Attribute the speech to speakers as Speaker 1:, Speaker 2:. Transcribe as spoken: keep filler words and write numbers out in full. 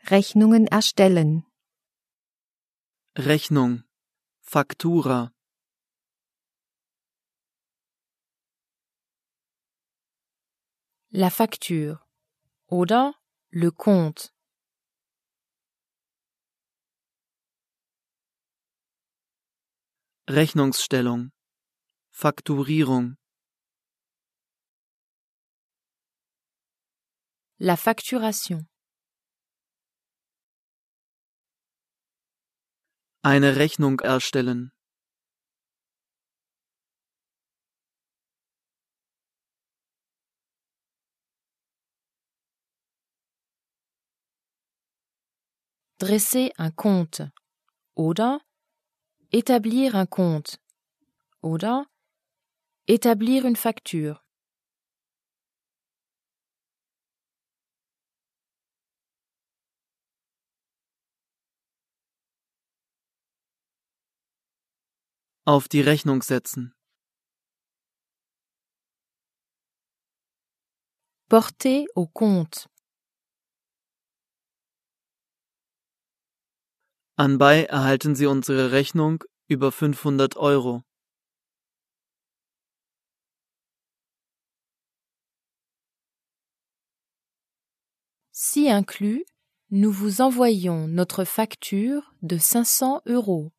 Speaker 1: Rechnungen erstellen.
Speaker 2: Rechnung, Faktura.
Speaker 3: La facture oder le compte.
Speaker 2: Rechnungsstellung, Fakturierung.
Speaker 3: La facturation.
Speaker 2: Eine Rechnung erstellen.
Speaker 3: Dresser un compte oder établir un compte oder établir une facture.
Speaker 2: Auf die Rechnung setzen.
Speaker 3: Porter au compte.
Speaker 2: Anbei erhalten Sie unsere Rechnung über fünfhundert Euro.
Speaker 3: Si inclus, nous vous envoyons notre facture de cinq cents euros.